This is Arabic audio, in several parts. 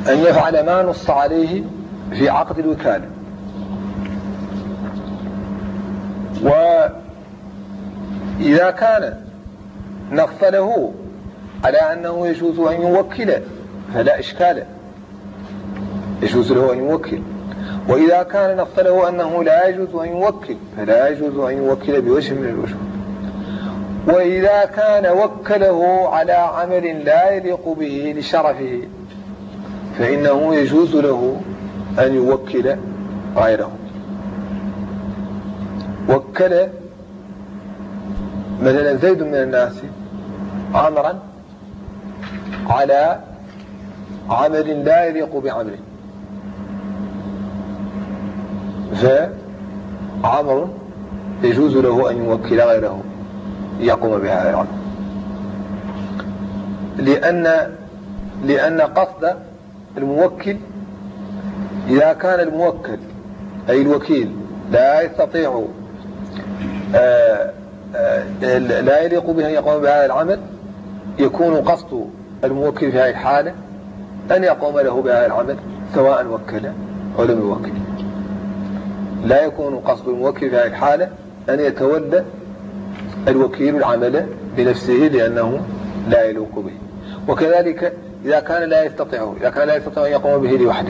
أن يفعل ما نص عليه في عقد الوكالة. وإذا كان نص له على أنه يجوز أن يوكل فلا إشكال، يجوز له أن يوكل. وإذا كان نص له أنه لا يجوز أن يوكل فلا يجوز أن يوكل بوجه من الوجوه. وإذا كان وكله على عمل لا يليق به لشرفه فإنه يجوز له أن يوكل غيره. وكل مثلا زيد من الناس عمرا على عمل لا يليق بعمله، فعمر يجوز له أن يوكل غيره يقوم بهذا العمل، لأن قصد الموكل إذا كان الموكل أي الوكيل لا يستطيع لا يليق به أن يقوم بهذا العمل، يكون قصد الموكل في هذه الحالة أن يقوم له بهذا العمل سواء وكل أو لم يوكل. لا يكون قصد الموكل في هذه الحالة أن يتولى الوكيل العمل بنفسه لأنه لا يليق به. وكذلك إذا كان لا يستطيع أن يقوم به لوحده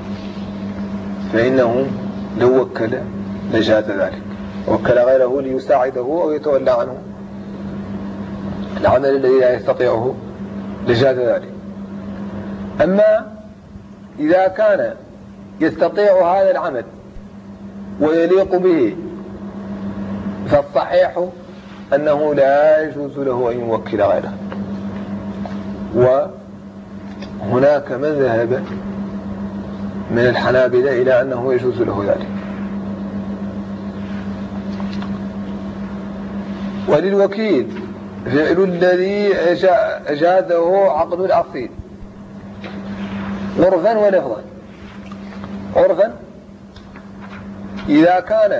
فإنه لو وكل لجاز ذلك، وكل غيره ليساعده أو يتولى عنه العمل الذي لا يستطيعه لجاز ذلك. أما إذا كان يستطيع هذا العمل ويليق به فالصحيح أنه لا يجوز له أن يوكل غيره. وهناك من ذهب من الحنابلة إلى أنه يجوز له ذلك. وللوكيل فعل الذي أجازه عقد الأصيل عرفا ولفظا. عرفا إذا كان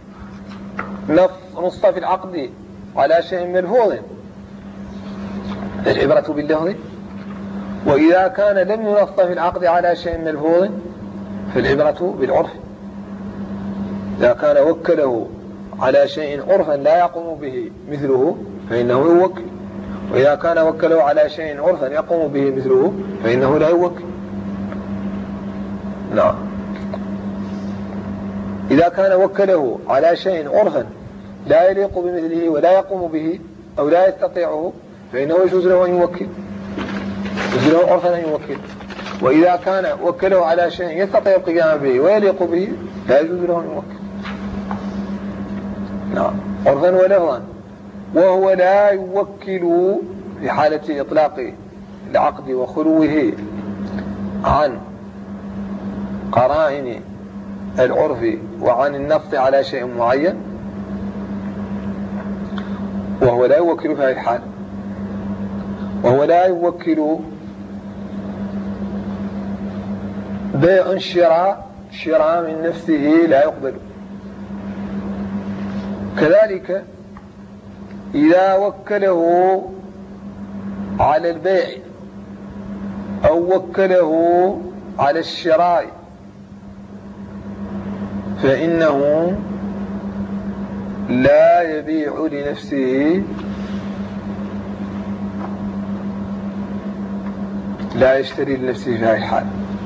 نص في العقد على شيء ملفوظ العبرة باللفظ، وإذا كان لم ينص في العقد على شيء ملفوظ فالعبرة بالعرف. إذا كان وكله على شيء عرفا لا يقوم به مثله فإنه يوكل، وإذا كان وكله على شيء عرفا يقوم به مثله فإنه لا يوكل. نعم. إذا كان وكله على شيء عرفا لا يليق بمثله ولا يقوم به أو لا يستطيعه فإنه يجوز له أن يوكل، يجوز له عرفا أن يوكل. وإذا كان وكله على شيء يستطيع القيام به ويليق به لا يجوز له أن يوكل. نعم. عرفا ولفظا. وهو لا يوكل في حالة إطلاق العقد وخلوه عن قرائن العرف وعن النص على شيء معين، وهو لا يوكل في هذه الحال. وهو لا يوكل بيع شراء من نفسه لا يقبل. كذلك إذا وكله على البيع أو وكله على الشراء فإنه لا يبيع لنفسه، لا يشتري لنفسه في هذه الحال.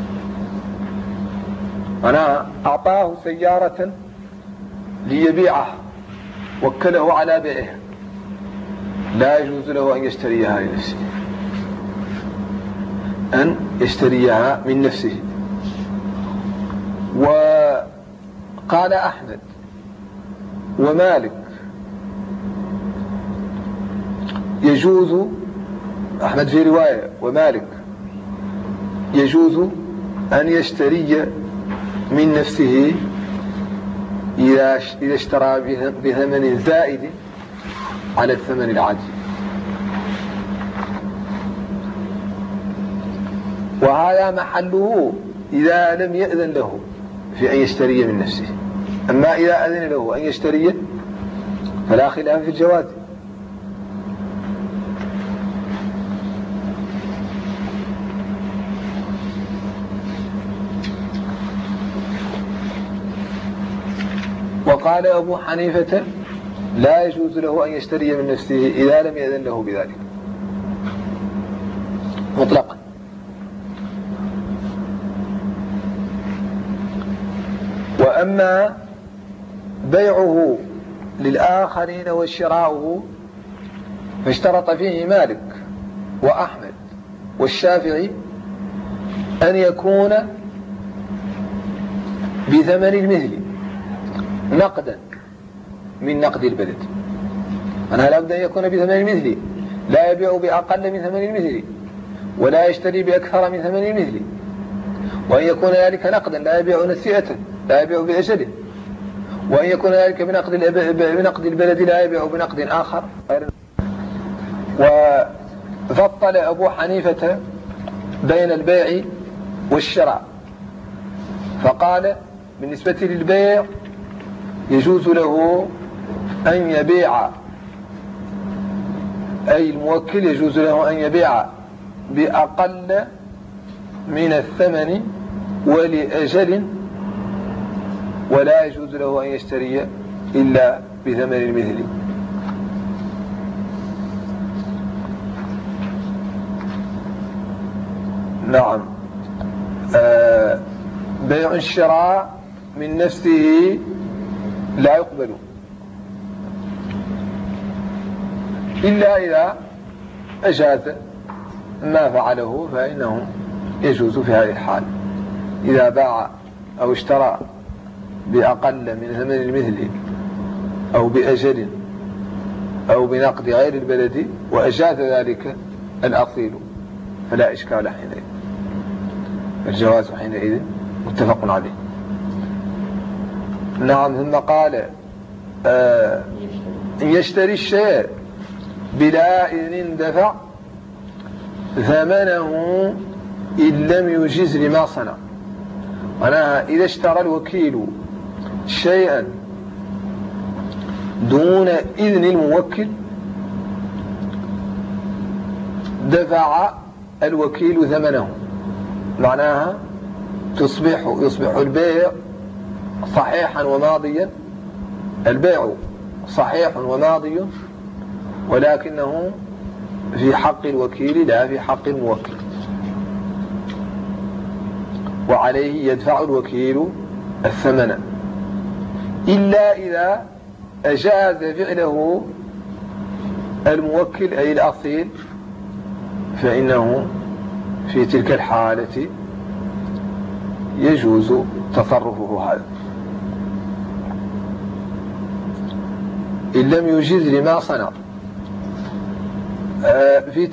أنا أعطاه سيارة ليبيعها وكله على بيعها، لا يجوز له أن يشتريها لنفسه، أن يشتريها من نفسه. وقال أحمد ومالك يجوز، أحمد في رواية ومالك يجوز أن يشتري من نفسه إذا اشترى بثمن زائد على الثمن العادي. وهذا محله إذا لم يأذن له في أن يشتري من نفسه. أما إذا أذن له أن يشتري فلا خلاف في الجواز. وقال أبو حنيفة لا يجوز له أن يشتري من نفسه إذا لم يأذن له بذلك مطلقا. وأما بيعه للآخرين وشراؤه فاشترط فيه مالك وأحمد والشافعي أن يكون بثمن المثل نقدا من نقد البلد. أنا لابد أن يكون بثمن المثل، لا يبيع بأقل من ثمن المثل ولا يشتري بأكثر من ثمن المثل، وأن يكون ذلك نقدا لا يبيع نسيئة لا يبيع بأجله، وأن يكون ذلك بنقد البلد لا يبيع بنقد آخر. وفضل أبو حنيفة بين البيع والشراء فقال بالنسبة للبيع يجوز له أن يبيع، أي الموكل يجوز له أن يبيع بأقل من الثمن ولأجل، ولا يجوز له أن يشتري إلا بثمن المثل. نعم. بيع الشراء من نفسه لا يقبل إلا إذا أجاز ما فعله فإنه يجوز في هذه الحال. إذا باع أو اشترى بأقل من ثمن المثل أو بأجل أو بنقد غير البلد وأجاز ذلك الأصيل فلا إشكال حينئذ، الجواز حينئذ متفق عليه. نعم. ثم قال إن يشتري الشيء بلا إذن دفع ثمنه إن لم يجز لما صنع. معناها إذا اشترى الوكيل شيئا دون إذن الموكل دفع الوكيل ثمنه، معناها يصبح البيع صحيحا وماضيا، البيع صحيح وماضي، ولكنه في حق الوكيل لا في حق الموكل، وعليه يدفع الوكيل الثمن إلا إذا أجاز فعله الموكل أي الأصيل، فإنه في تلك الحالة يجوز تصرفه هذا إن لم يجز لما صنع. في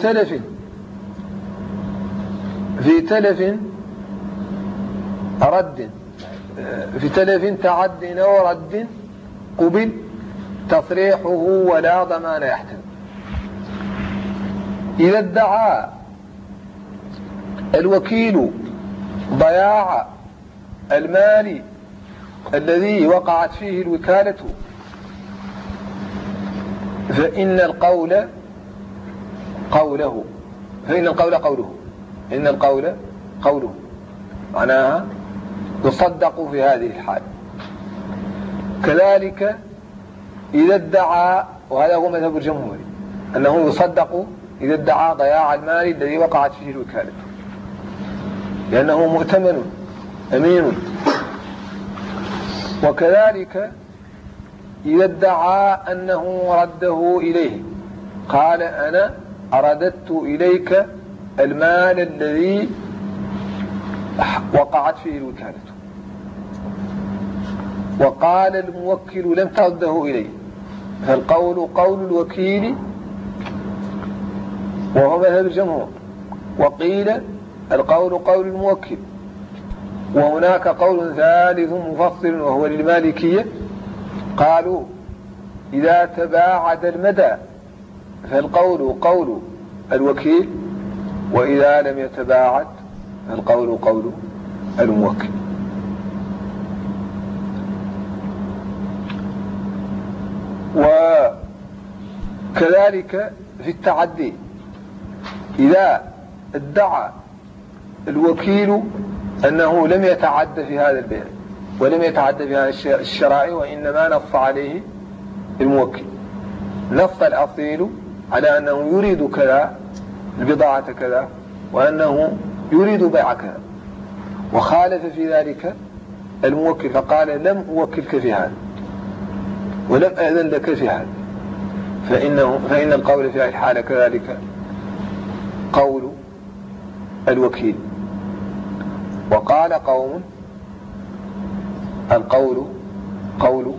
تلف تعد أو رد قبل تصريحه ولا ضمان يحتمل. إذا ادعى الوكيل ضياع المال الذي وقعت فيه الوكالة فإن القول قوله معناها يصدق في هذه الحال. كذلك إذا ادعى، وهذا هو مذهب الجمهور، أنه يصدق إذا ادعى ضياع المال الذي وقعت فيه الوكالة، لأنه مؤتمن أمين. وكذلك إذا ادعى أنه رده إليه، قال أنا أرددت إليك المال الذي وقعت فيه الوكالة، وقال الموكل لم ترده إليه، فالقول قول الوكيل وهو مذهب الجمهور، وقيل القول قول الموكل. وهناك قول ثالث مفصل وهو للمالكية، قالوا إذا تباعد المدى فالقول قول الوكيل، وإذا لم يتباعد فالقول قول الموكل. وكذلك في التعدي إذا ادعى الوكيل أنه لم يتعد في هذا البيع، ولم يتعدى بها الشرائع، وإنما نص عليه الموكل. نص الأصيل على أنه يريد كذا، البضاعة كذا، وأنه يريد بيع كذا، وخالف في ذلك الموكل فقال لم أوكلك في هذا ولم أذن لك في هذا، فإن القول في هذه الحالة كذلك قول الوكيل. وقال قوم القول قول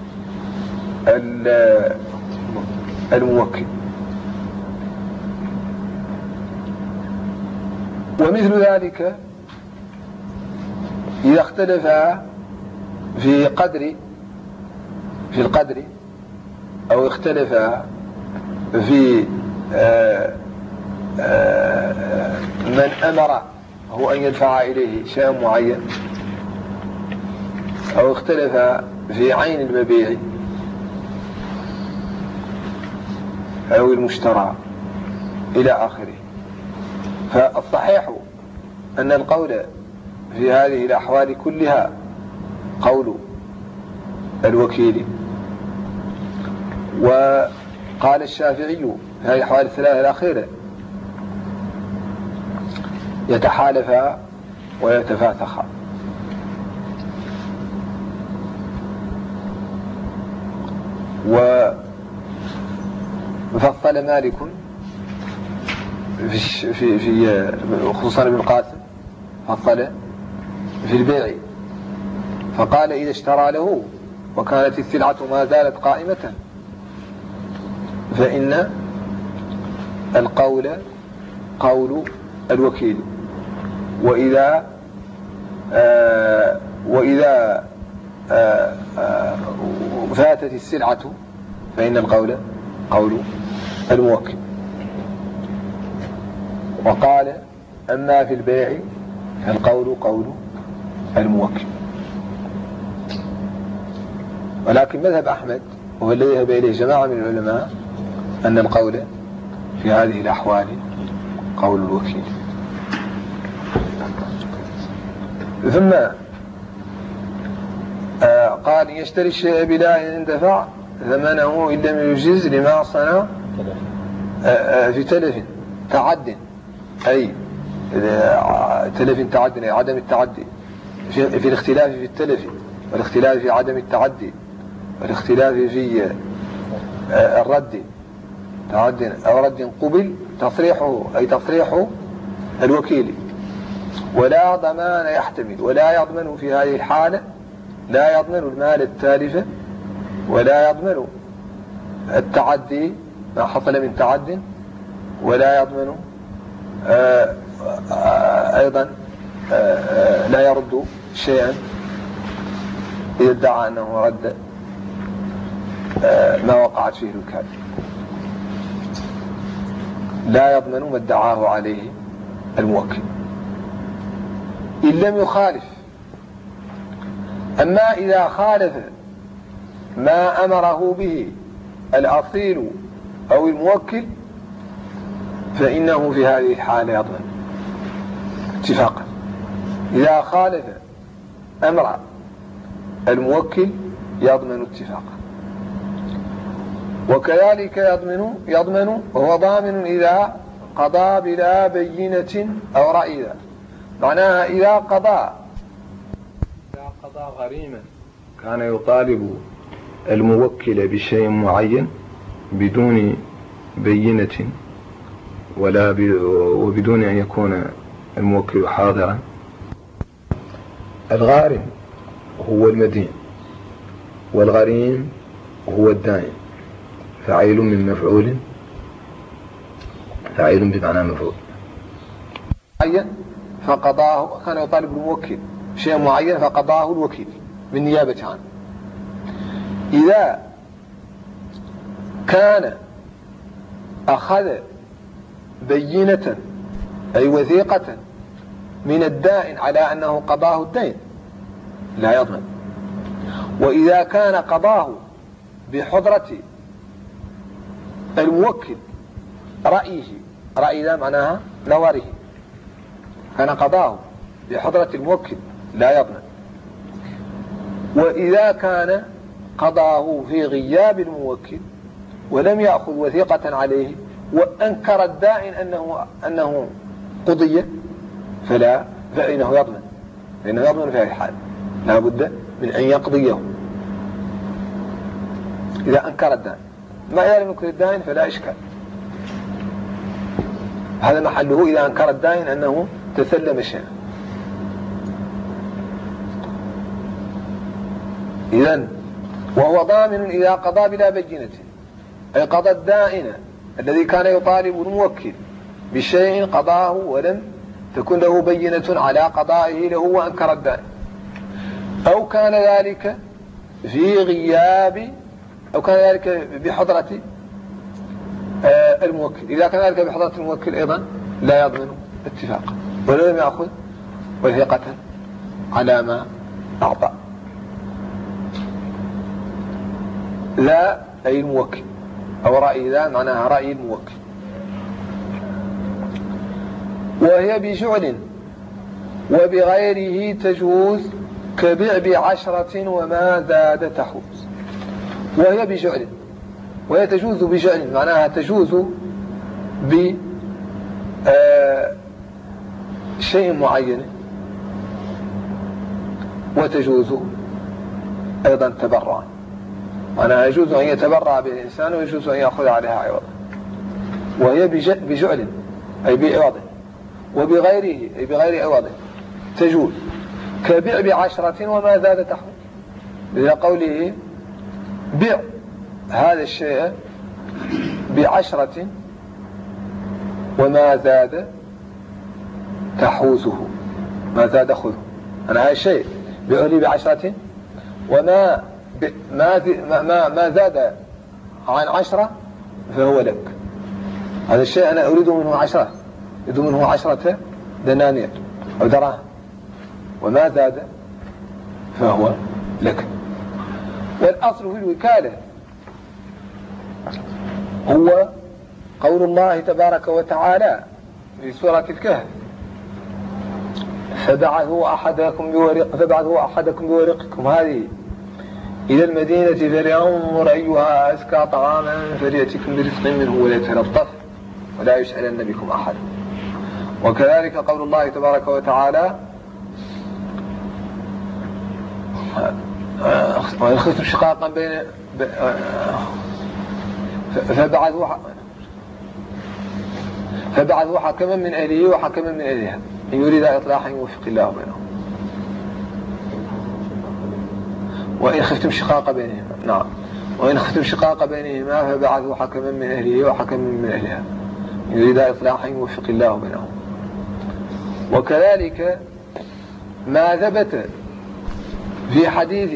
الموكل. ومثل ذلك إذا اختلف في القدر أو اختلف في من أمر هو أن يدفع إليه شيء معين، أو اختلف في عين المبيع أو المشترى إلى آخره. فالصحيح أن القول في هذه الأحوال كلها قول الوكيل. وقال الشافعي في هذه الأحوال الثلاثة الأخيرة يتحالفا ويتفاتخا. وفصل مالك في خصوصا ابن القاسم فصل في البيع فقال إذا اشترى له وكانت السلعة ما زالت قائمة فإن القول قول الوكيل. وإذا فاتت السلعة فإن القول قول الموكل. وقال أما في البيع فالقول قول الموكل. ولكن مذهب أحمد وهو الذي ذهب إليه جماعة من العلماء أن القول في هذه الأحوال قول الوكيل. ثم قال يشتري الشيء بلا إن دفع ثمنه إن لم يجز لما صنع في تلف تعد، أي تلف تعد أي عدم التعدي، في الاختلاف في التلف والاختلاف في عدم التعدي والاختلاف في الرد تعد أو رد قبل تصريحه أي تصريح الوكيل. ولا ضمان يحتمل، ولا يضمن في هذه الحالة، لا يضمن المال التالف ولا يضمن التعدي ما حصل من تعد، ولا يضمن أيضا لا يرد شيئا إذا ادعى أنه رد ما وقعت فيه الوكالة. لا يضمن ما ادعاه عليه الموكل إن لم يخالف. أما إذا خالف ما أمره به الأصيل أو الموكل فإنه في هذه الحالة يضمن اتفاقا. إذا خالف أمر الموكل يضمن اتفاقا. وكذلك يضمن وهو ضامن إذا قضى بلا بينة أو رأي. معناها إذا قضى غريما كان يطالب الموكل بشيء معين بدون بينة وبدون أن يكون الموكل حاضرا. الغارم هو المدين والغريم هو الدائن، فعيل من مفعول، فعيل بمعنى مفعول معين فقضاه، كان يطالب الموكل شيء معين فقضاه الوكيل بالنيابة عنه. إذا كان أخذ بينة أي وثيقة من الدائن على أنه قضاه الدين لا يضمن. وإذا كان قضاه بحضرة الموكل رأيه، رأي ذا معناها نظره، كان قضاه بحضرة الموكل لا يضمن. وإذا كان قضاه في غياب الموكل ولم يأخذ وثيقة عليه وأنكر الدائن أنه قضي فإنه يضمن في هذه الحال لا بد من أن يقضيه إذا أنكر الدائن. ما إذا لم ينكر الدائن فلا إشكال، هذا محله إذا أنكر الدائن أنه تسلم شيئا. إذن وهو ضامن إذا قضى بلا بينة، أي قضى الدائن الذي كان يطالب الموكل بشيء قضاه ولم تكن له بينة على قضائه له وأنكر الدائن، أو كان ذلك في غياب، أو كان ذلك بحضرة الموكل. إذا كان ذلك بحضرة الموكل أيضا لا يضمن اتفاقا ولو لم يأخذ وثيقة على ما أعطى. لا أي الموكل، أو رأي ذا معناها رأي الموكل. وهي بجعل وبغيره تجوز كبيع ب10 وما زاد تحوز. وهي بجعل، وهي تجوز بجعل معناها تجوز بشيء معين، وتجوز أيضا تبرعا، معناها يجوز أن يتبرع بالإنسان ويجوز أن يأخذ عليها عوضا. وهي بجعل أي بعوض، وبغيره أي بغير عوض تجوز كبيع ب10 وما زاد تحوز، إلى قوله بيع هذا الشيء ب10 وما زاد تحوزه، ما زاد خذه. أنا هذا الشيء بيع لي ب10 وما ما زاد عن 10 فهو لك. هذا الشيء أنا أريد منه 10، أريد منه 10 دنانير أو دراهم، وما زاد فهو لك. والأصل في الوكالة هو قول الله تبارك وتعالى في سورة الكهف: فبعثوا أحدكم بورقكم هذه إلى المدينة فلينظر أيها أزكى طعاما فليأتكم برزق منه وليتلطف ولا يسألن بكم أحد. وكذلك قول الله تبارك وتعالى: وإن خفتم شقاقا بين فبعثوا حكما من أهله وحكما من أهلها إن يريد إصلاحا يوفق الله بينهم. وإن خفتم شقاق بينهما، نعم، وإن خفتم شقاق بينهما فبعثوا حكما من أهله وحكما من أهلها إن يريد إصلاحا يوفق الله بينهم. وكذلك ما ثبت في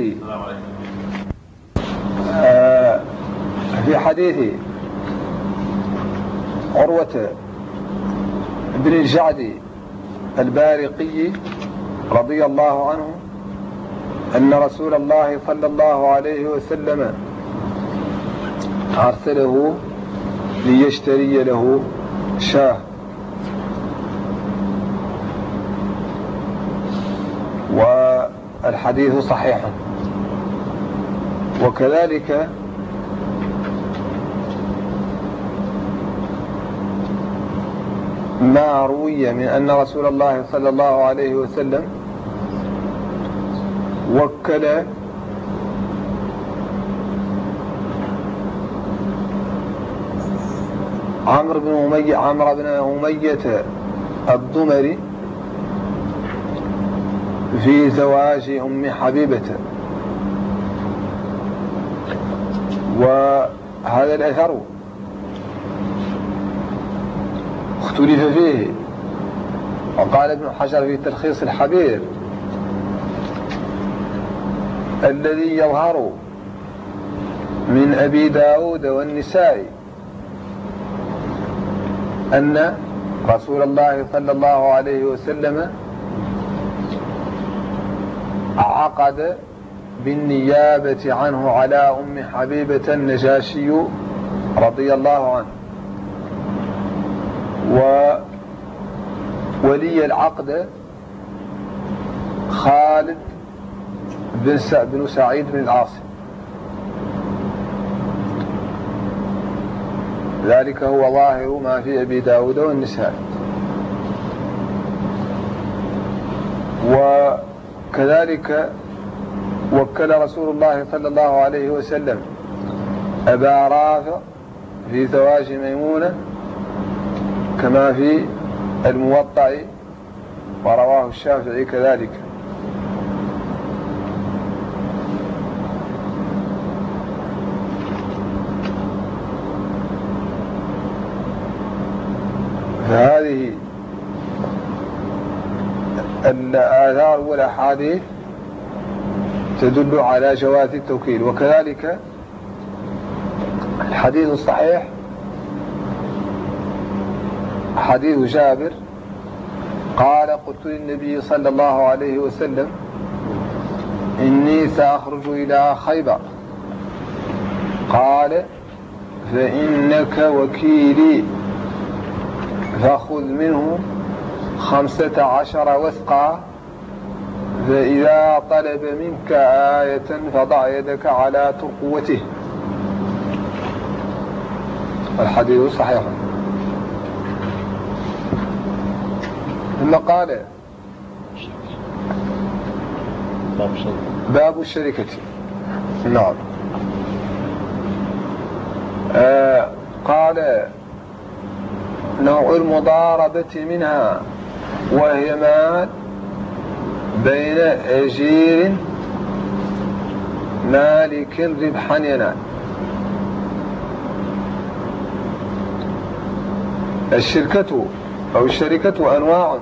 حديث عروة بن الجعد البارقي رضي الله عنه أن رسول الله صلى الله عليه وسلم أرسله ليشتري له شاة، والحديث صحيح. وكذلك ما روي من أن رسول الله صلى الله عليه وسلم وكل عمرو بن أمية الضمري في زواج أم حبيبة. وهذا الأثر اختلف فيه، وقال ابن حجر في تلخيص الحبير: الذي يظهر من أبي داود والنسائي أن رسول الله صلى الله عليه وسلم عقد بالنيابة عنه على أم حبيبة النجاشي رضي الله عنه، وولي العقد خالد بن سعيد بن العاص، ذلك هو ظاهر ما في أبي داود والنسائي. وكذلك وكل رسول الله صلى الله عليه وسلم أبا رافع في زواج ميمونة كما في الموطأ، ورواه الشافعي كذلك. فهذه الآثار والأحاديث تدل على جواز التوكيل. وكذلك الحديث الصحيح حديث جابر قال: قلت للنبي صلى الله عليه وسلم: إني سأخرج إلى خيبر. قال: فإنك وكيلي، فخذ منه 15 وثقا، فإذا طلب منك آية فضع يدك على ترقوته. الحديث صحيح. ثم قال: باب الشركة. نعم. قال: نوع المضاربة منها، وهي مال بين أجير مالك ربحا ينال. الشركة أو الشركة أنواع،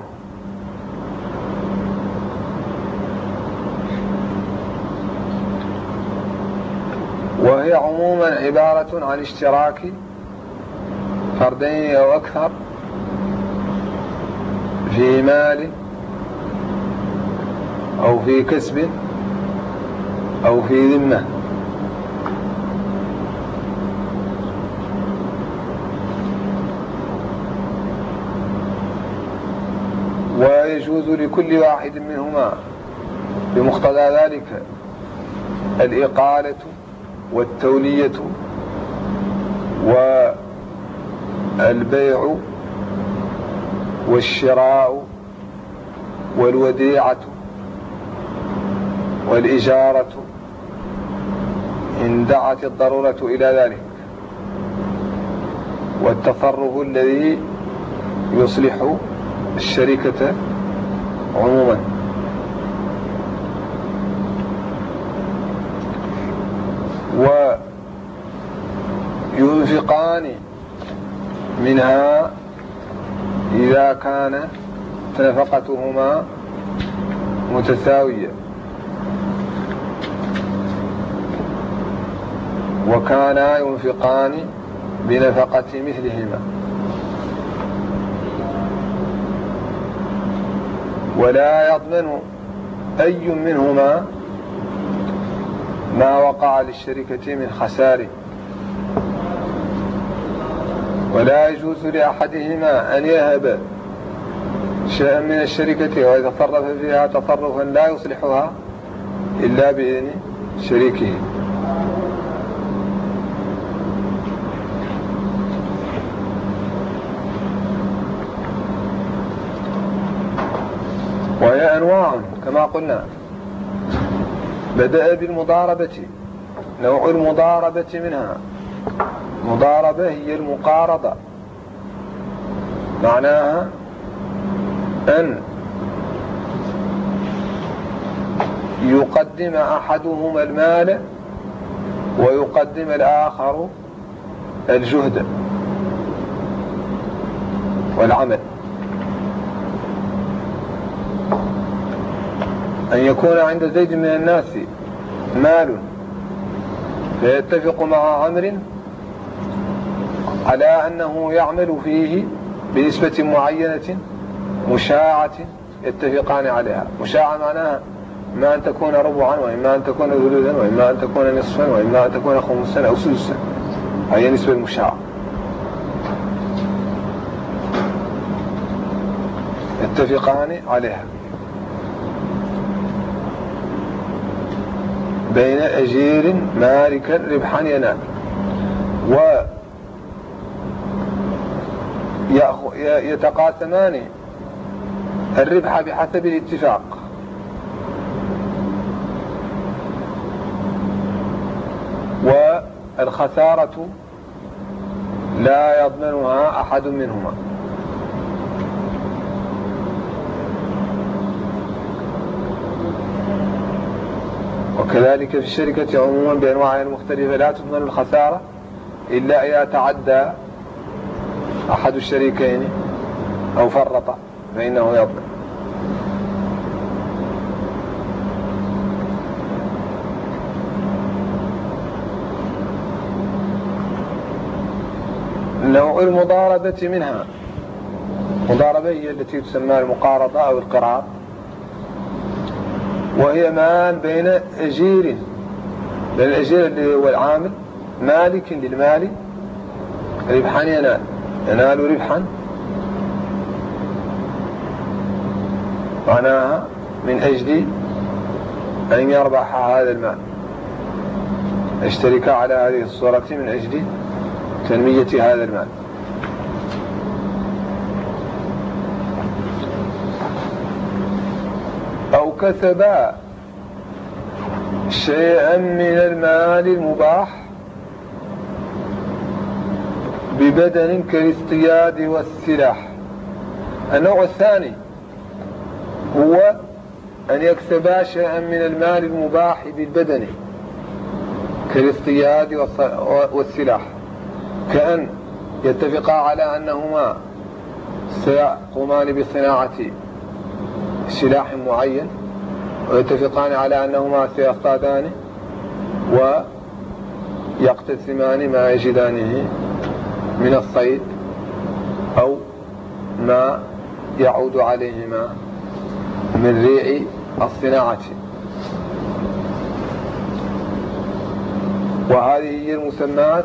وهي عموما عبارة عن اشتراك فردين أو أكثر في مال أو في كسب أو في ذمة. ويجوز لكل واحد منهما بمقتضى ذلك الإقالة والتولية والبيع والشراء والوديعة والإجارة إن دعت الضرورة إلى ذلك، والتصرف الذي يصلح الشركة عموما. وينفقان منها إذا كان نفقتهما متساوية، وكانا ينفقان بنفقة مثلهما، ولا يضمن أي منهما ما وقع للشركة من خسار، ولا يجوز لأحدهما أن يهب شيئا من الشركة ويتصرف فيها تصرفا لا يصلحها إلا بإذن شريكه. وهي أنواع كما قلنا. بدأ بالمضاربة. نوع المضاربة منها، مضاربة هي المقارضة، معناها أن يقدم أحدهما المال ويقدم الآخر الجهد والعمل. أن يكون عند زيد من الناس مال فيتفق مع عمرو على أنه يعمل فيه بنسبة معينة مشاعة يتفقان عليها. مشاعة معناها إما أن تكون ربعا، وإما أن تكون ثلثا، وإما أن تكون نصفا، وإما أن تكون خمسا أو سدسا. هي نسبة المشاعة يتفقان عليها. بين أجير مالكا ربحا ينال ويتقاسمان الربح بحسب الاتفاق، والخسارة لا يضمنها أحد منهما. وكذلك في الشركة عموما بأنواعها المختلفة لا تضمن الخسارة إلا إذا تعدى أحد الشريكين أو فرط فإنه يضمن. نوع المضاربة منها، المضاربة هي التي تسمى المقارضة أو القراض، وهي مال بين أجير، بين الأجير اللي هو العامل مالك للمال ربحا ينال ربحا، معناها من أجل أن يربح هذا المال، اشترك على هذه الصورة من أجل تنمية هذا المال. أو كسبا شيئا من المال المباح ببدن كالاصطياد والسلاح. النوع الثاني هو أن يكسبا شيئا من المال المباح بالبدن كالاصطياد والسلاح، كأن يتفقا على أنهما سيقومان بصناعة سلاح معين، ويتفقان على أنهما سيصطادانه ويقتسمان ما يجدانه من الصيد أو ما يعود عليهما من ريع الصناعة. وهذه هي المسمات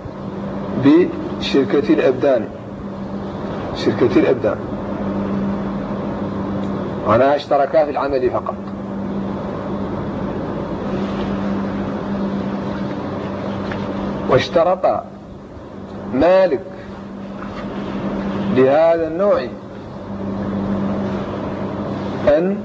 بشركة الأبدان. شركة الأبدان معناها اشتركا في العمل فقط. واشترط مالك لهذا النوع أن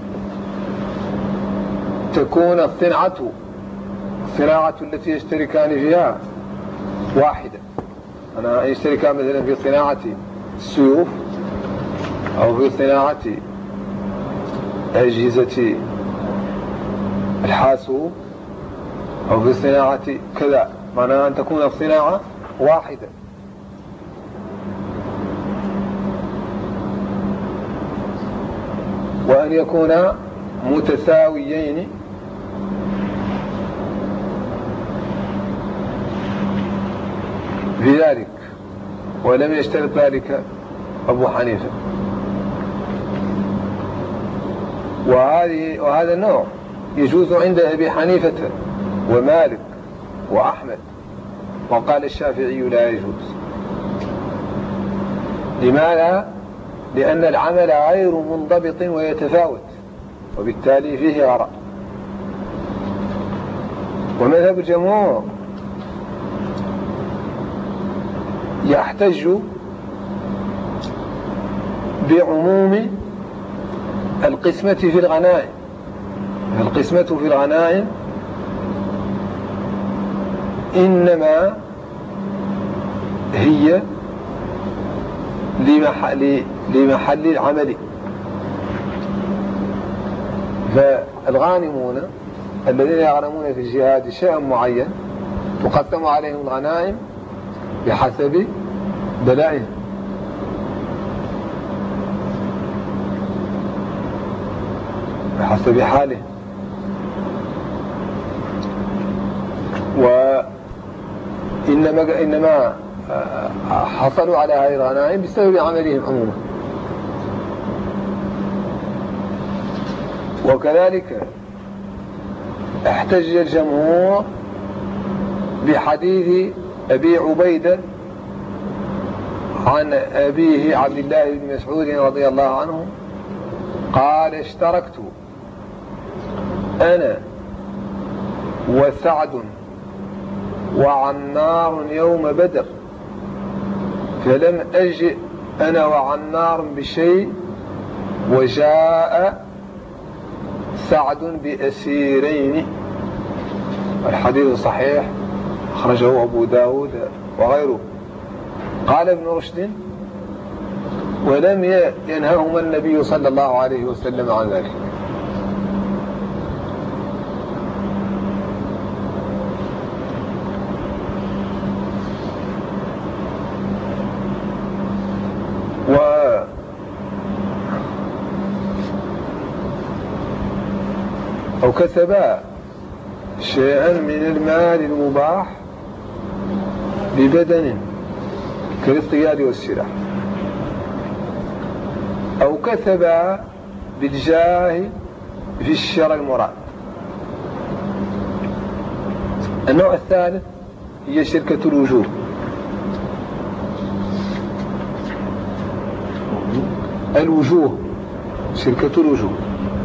تكون الصناعة التي يشتركان فيها واحدة. أنا يشتركان مثلا في صناعة السيوف أو في صناعة أجهزة الحاسوب أو في صناعة كذا، معناها أن تكون الصناعة واحدة. وأن يكونا متساويين في ذلك، ولم يشترط ذلك أبو حنيفة. وهذا النوع يجوز عند أبي حنيفة ومالك وأحمد، وقال الشافعي لا يجوز. لماذا؟ لأن العمل غير منضبط ويتفاوت، وبالتالي فيه غرض. ومذهب الجمهور يحتج بعموم القسمة في الغنائم. القسمة في الغنائم إنما هي لمحل العمل. فالغانمون الذين يغنمون في الجهاد شيئا معين تقسم عليهم الغنائم بحسب بلائهم. بحسب حالهم. وإنما حصلوا على هذه الغنائم بسبب عملهم عموما. وكذلك احتج الجمهور بحديث أبي عبيدة عن أبيه عبد الله بن مسعود رضي الله عنه قال: اشتركت أنا وسعد وعنار يوم بدر فلم أجئ أنا وعنار بشيء وجاء سعد بأسيرين. الحديث صحيح أخرجه أبو داود وغيره. قال ابن رشد ولم ينههما النبي صلى الله عليه وسلم عن ذلك. أو كسبا شيئا من المال المباح ببدن كالاصطياد والسلاح، أو كسبا بالجاه في الشر المراد. النوع الثالث هي شركة الوجوه. الوجوه شركة الوجوه